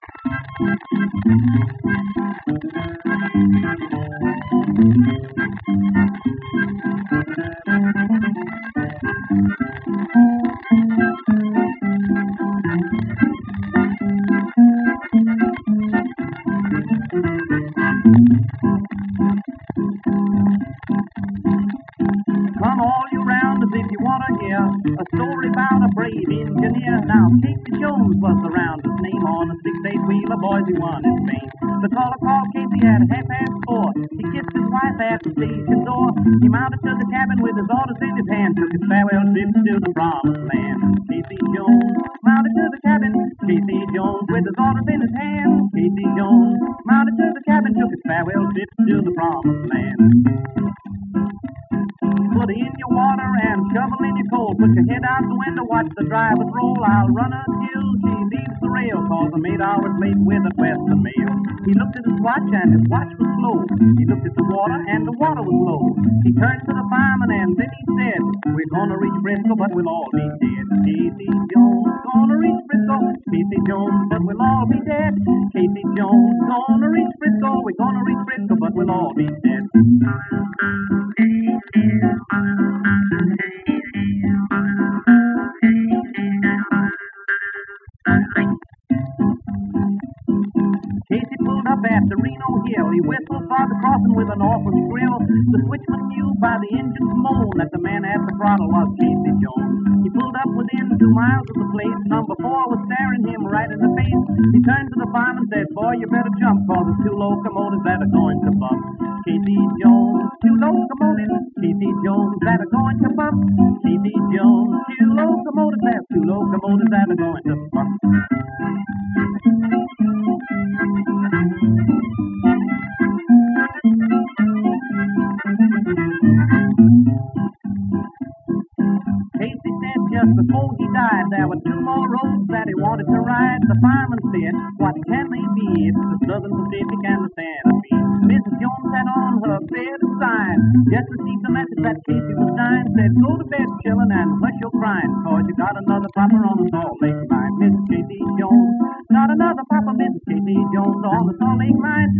Come all you rounders if you want to hear a story about a brave engineer. Now, Casey Jones was the rounder's name on a 6-8-wheeler, boys, he won his fame. The caller called Casey at 4:30. He kissed his wife at the station door. He mounted to the cabin with his orders in his hand, took his farewell trip to the promised land. Casey Jones mounted to the cabin. Casey Jones with his orders in his hand. Casey Jones mounted to the cabin, took his farewell trip to the promised land. Put in your water and shovel in your coal. Put your head out the window, watch the drivers roll. I'll run until she leaves the rail, cause I'm 8 hours late with a Western mail. He looked at his watch and his watch was slow. He looked at the water and the water was low. He turned to the fireman and then he said, we're gonna reach Frisco, but we'll all be dead. Casey Jones gonna reach Frisco. Casey Jones, but we'll all be dead. Casey Jones gonna reach Frisco. We're gonna reach Frisco, but we'll all be dead. Casey pulled up at the Reno Hill. He whistled for the crossing with an awful shrill. The switchman knew by the engine's moan that the man at the throttle was Casey Jones. He pulled up within 2 miles of the place. Number 4 was staring him right in the face. He turned to the fireman and said, boy, you better jump, cause there's 2 locomotives that are going to bump. Casey Jones, 2 locomotives. Casey Jones that are going to bump. Casey Jones, 2 locomotives. There's 2 locomotives that are going to bump. Casey said just before he died there were 2 more roads that he wanted to ride. The fireman said, what can they be? It's the Southern Pacific and the Santa Fe. Mrs. Jones had on her bedside just received a message that Casey was dying. Said, go to bed, chillin', and hush your crying, cause you got another papa on the Salt Lake Mine. Mrs. Casey Jones, not another papa, Mrs. Casey Jones on the Salt Lake Mine.